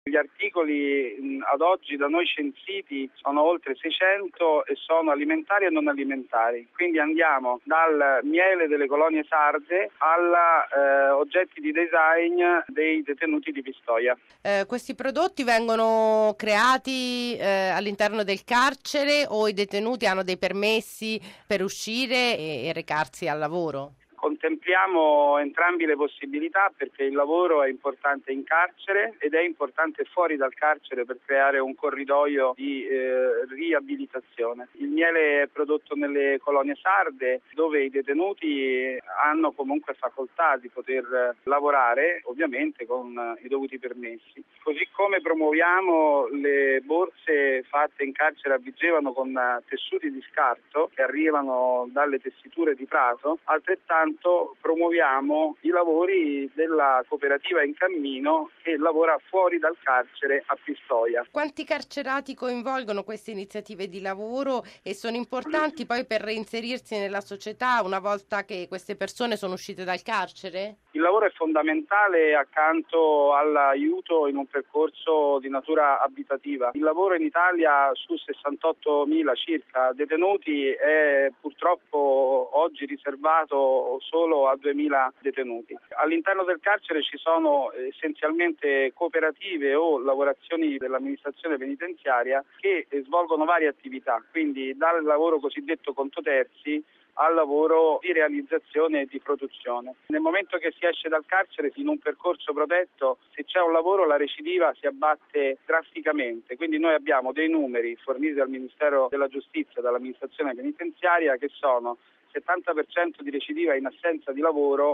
Gli articoli ad oggi da noi censiti sono oltre 600 e sono alimentari e non alimentari, quindi andiamo dal miele delle colonie sarde a oggetti di design dei detenuti di Pistoia. Questi prodotti vengono creati all'interno del carcere o i detenuti hanno dei permessi per uscire e recarsi al lavoro? Contempliamo entrambi le possibilità perché il lavoro è importante in carcere ed è importante fuori dal carcere per creare un corridoio di riabilitazione. Il miele è prodotto nelle colonie sarde dove i detenuti hanno comunque facoltà di poter lavorare, ovviamente con i dovuti permessi. Così come promuoviamo le borse fatte in carcere a Vigevano con tessuti di scarto che arrivano dalle tessiture di Prato, altrettanto promuoviamo i lavori della cooperativa In Cammino che lavora fuori dal carcere a Pistoia. Quanti carcerati coinvolgono queste iniziative di lavoro e sono importanti poi per reinserirsi nella società una volta che queste persone sono uscite dal carcere? Il lavoro è fondamentale accanto all'aiuto in un percorso di natura abitativa. Il lavoro in Italia su 68.000 circa detenuti è purtroppo oggi riservato solo a 2.000 detenuti. All'interno del carcere ci sono essenzialmente cooperative o lavorazioni dell'amministrazione penitenziaria che svolgono varie attività, quindi dal lavoro cosiddetto conto terzi al lavoro di realizzazione e di produzione. Nel momento che si esce dal carcere in un percorso protetto, se c'è un lavoro la recidiva si abbatte drasticamente, quindi noi abbiamo dei numeri forniti dal Ministero della Giustizia, dall'amministrazione penitenziaria che sono 70% di recidiva in assenza di lavoro,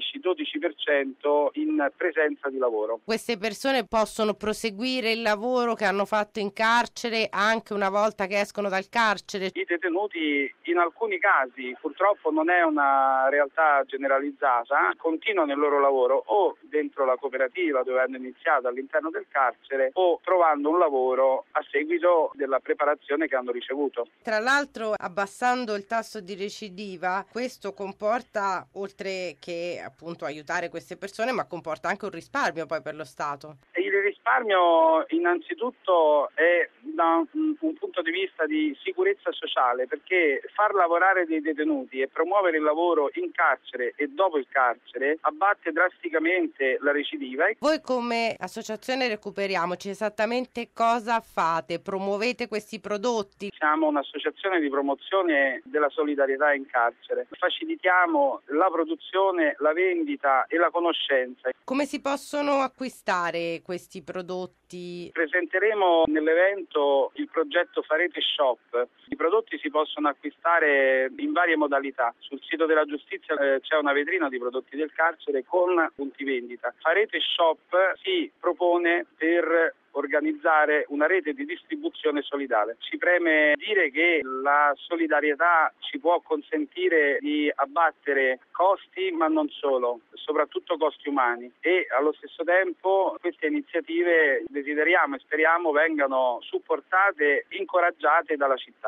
10-12% in presenza di lavoro. Queste persone possono proseguire il lavoro che hanno fatto in carcere anche una volta che escono dal carcere? I detenuti in alcuni casi, purtroppo non è una realtà generalizzata, continuano il loro lavoro o dentro la cooperativa dove hanno iniziato all'interno del carcere o trovando un lavoro a seguito della preparazione che hanno ricevuto. Tra l'altro, abbassando il tasso di recidiva, questo comporta, oltre che appunto aiutare queste persone, ma comporta anche un risparmio poi per lo Stato. Il risparmio innanzitutto è da un punto di vista di sicurezza sociale, perché far lavorare dei detenuti e promuovere il lavoro in carcere e dopo il carcere abbatte drasticamente la recidiva. Voi come associazione Recuperiamoci esattamente cosa fate? Promuovete questi prodotti? Siamo un'associazione di promozione della solidarietà in carcere. Facilitiamo la produzione, la vendita e la conoscenza. Come si possono acquistare questi prodotti? Presenteremo nell'evento il progetto Farete Shop. I prodotti si possono acquistare in varie modalità. Sul sito della giustizia c'è una vetrina di prodotti del carcere con punti vendita. Farete Shop si propone per organizzare una rete di distribuzione solidale. Ci preme dire che la solidarietà ci può consentire di abbattere costi, ma non solo, soprattutto costi umani, e allo stesso tempo queste iniziative desideriamo e speriamo vengano supportate e incoraggiate dalla città.